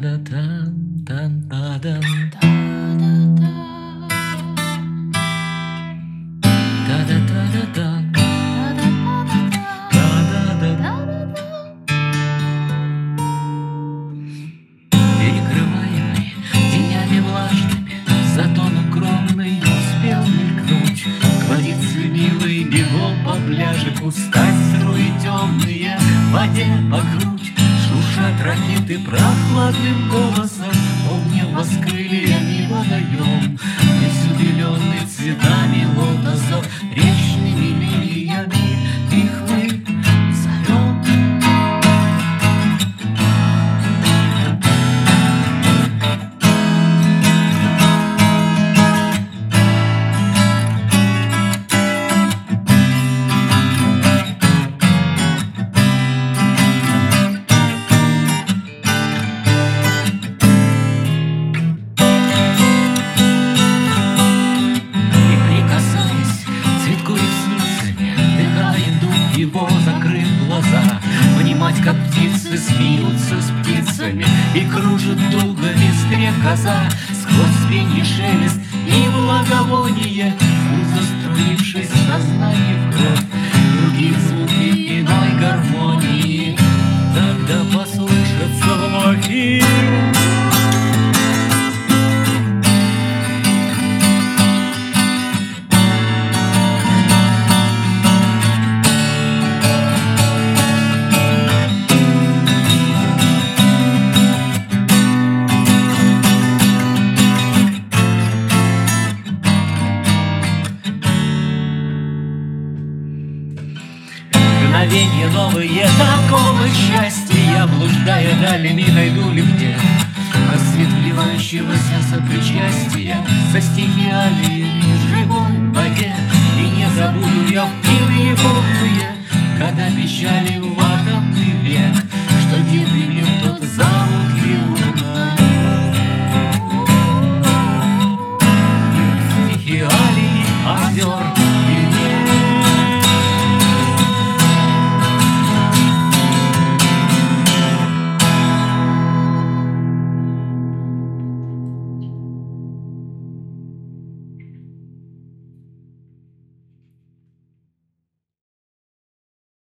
Та-да-тан, тан-та-дан. Та-да-та-да-дан. Та-да-да. Перекрываемый тенями влажными, затон укромный не успел мелькнуть. Кладится милый бегом по пляжику, стать струи темные в воде по грудь. Шуршат ракеты прохладным голосом, огнем воскрыльями водоем. Весь убеленный цветами лотосов, речными лилиями, их мы зовем. Его, закрыв глаза, понимать, как птицы смеются с птицами, и кружит дугами стрекоза. Сквозь звенья шелест и благовоние, заструившись в сознании в кровь, другие звуки иной гармонии. Тогда послышатся вновь. Мгновенья новые такого счастья, блуждая далями, найду ли где рассвет вливающегося сопричастия со стихиалиями в живой воде. И не забуду я в пиве полные, когда печали в